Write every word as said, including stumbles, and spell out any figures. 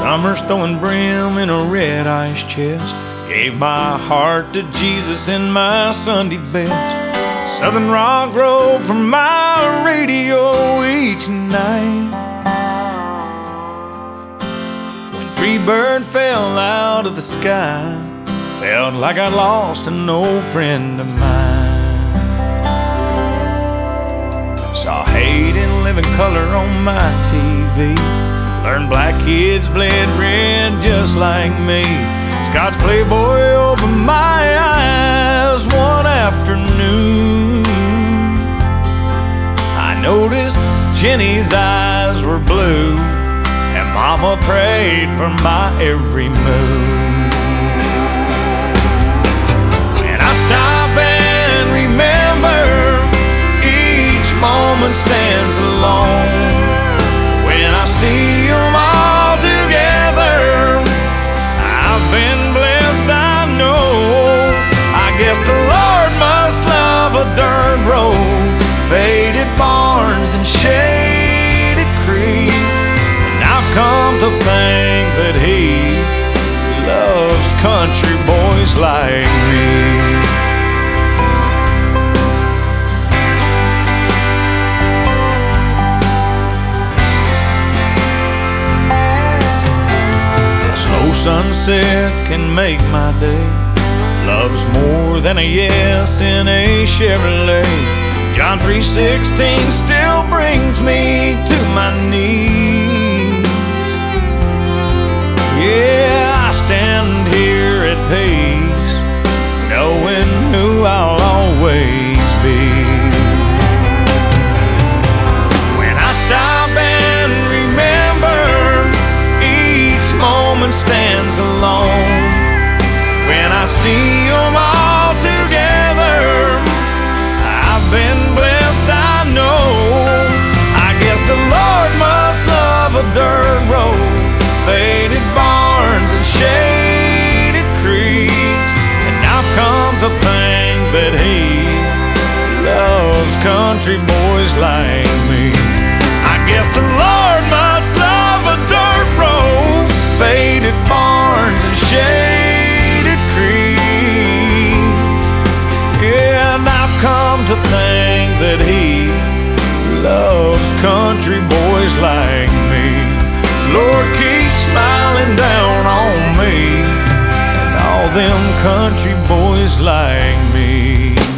Summers throwing brim in a red ice chest. Gave my heart to Jesus in my Sunday best. Southern rock rolled from my radio each night. When Freebird fell out of the sky, felt like I'd lost an old friend of mine. Saw hate in living color on my T V. Learned black kids bled red just like me. Scott's Playboy opened my eyes one afternoon. I noticed Jenny's eyes were blue, and Mama prayed for my every move. When I stop and remember, each moment stands alone. When I see them all together, I've been blessed, I know. I guess the Lord must love a dirt road, faded barns and shaded creeks. And I've come to think that He loves country boys like me. Slow sunset can make my day. Love's more than a yes in a Chevrolet. John three sixteen still brings me to my knees. Yeah, I stand here at peace, knowing who I'll always be. When I stop and remember, each moment stands alone. When I see them all together, I've been blessed, I know. I guess the Lord must love a dirt road, faded barns and shaded creeks. And I've come to think that He loves country boys like me. I guess the Lord must love a dirt road, faded barns and shaded creeks. Yeah, and I've come to think that He loves country boys like me. Lord, keep smiling down on me and all them country boys like me.